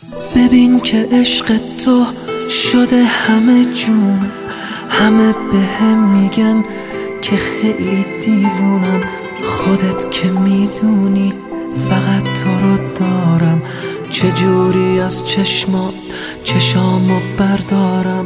ببین که عشق تو شده همه جونم، همه بهم میگن که خیلی دیوونم. خودت که میدونی فقط تو رو دارم، چجوری از چشامو بردارم.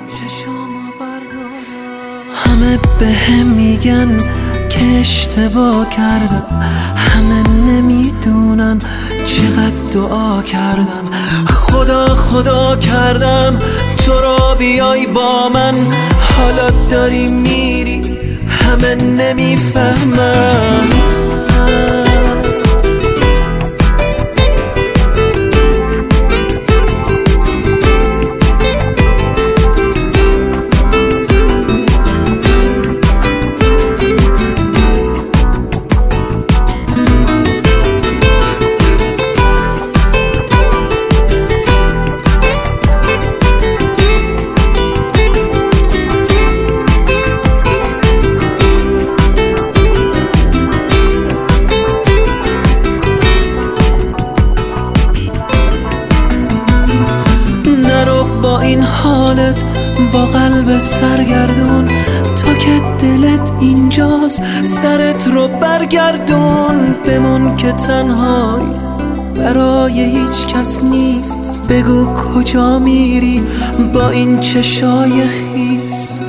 همه بهم میگن که اشتباه کردم، همه نمیدونن چقدر دعا کردم. خدا کردم تو را بیای با من، حالا داری میری همه نمیفهمم. با این حالت با قلب سرگردون، تو که دلت اینجاست سرت رو برگردون. بمون که تنهایی برای هیچ کس نیست، بگو کجا میری با این چشای خیس.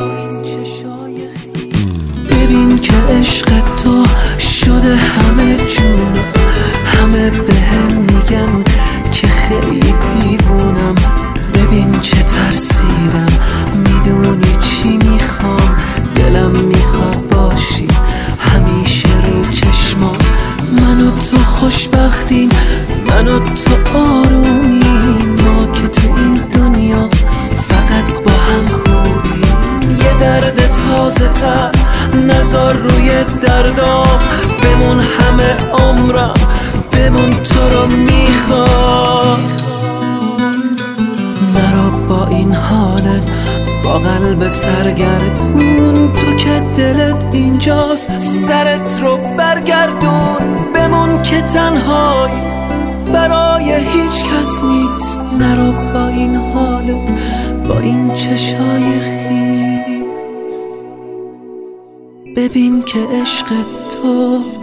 ببین که عشق تو شده همه جونم، همه بهم میگن که خیلی دیوونم. ببین چه ترسیدم، میدونی چی میخوام، دلم میخواد باشی همیشه رو چشمام. من و تو خوشبختیم، من و تو آرومیم، ما که تو این دنیا فقط با هم خوبیم. یه درد تازه تر نذار روی دردام، بمون همه عمرم، بمون تو رو میخوام. نرو با این حالت با قلب سرگردون، تو که دلت اینجاست سرت رو برگردون. بمون که تنهایی برای هیچ کس نیست، نرو با این حالت با این چشای خیس. ببین که عشق تو